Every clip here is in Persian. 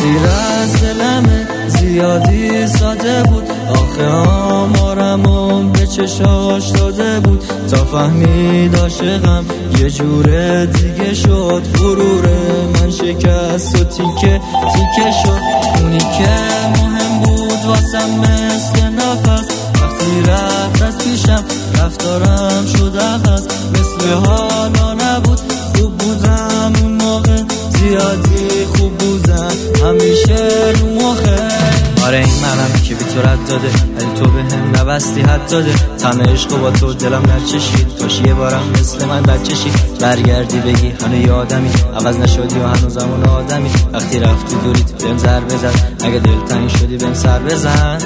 تقدیر از دلمه زیادی ساده بود، آخه آمارمون به چشاش داده بود تا فهمید عاشقم یه جور دیگه شد. غرور من شکست و تیکه تیکه شد. اونی که مهم بود واسم مثل نفس، وقتی رفت از پیشم رفتارم شد عوض. مثل حالا نبود، خوب بودم اون موقع، زیادی خوب بودم همیشه رو مخه. آره این منم که بی تو رد داده، ولی تو به هم نبستی حد داده. تمه عشق با تو دلم نچشید، کاش یه بارم مثل من بچشید. برگردی بگی هنو یادمی، عوض نشدی و هنوز همون آدمی. وقتی رفتی دوریت بهم زر بزن، اگه دلتنگ شدی بهم سر بزن.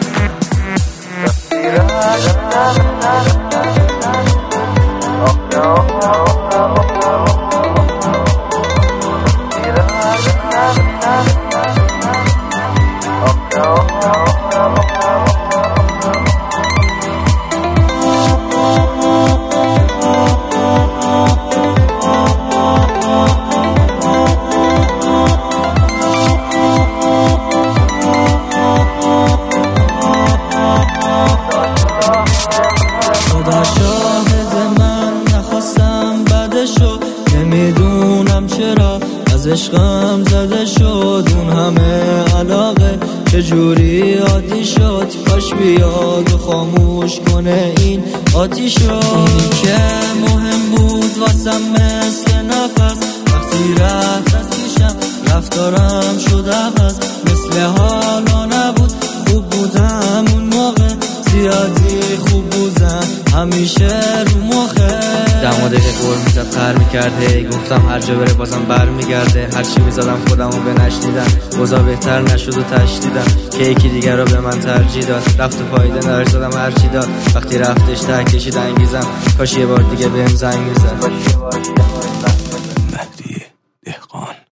خدا شاهد من نخواستم بدشو، نمیدونم چرا از عشقم زده شد. اون همه علاقه چجوری عادی شد، کاش بیاد و خاموش کنه این آتیشو. اونی که مهم بود واسم مثل نفس، وقتی رفت از پیشم رفتارم شد عوض. مثل حالا نبود، خوب بودم اون موقع، زیادی خوب بودم همیشه رو مخه. دماده که گل میزد خر میکرده، گفتم هر جا بره بازم بر میگرده. هرچی میزدم خودم رو به نشنیدم، بازا بهتر نشد و تشدیدم که یکی دیگر رو به من ترجیح داد. رفت و فایده نداشت زدم هرچی داد، وقتی رفتش ته کشید انگیزم، کاش یه بار دیگه بهم زنگ میزد.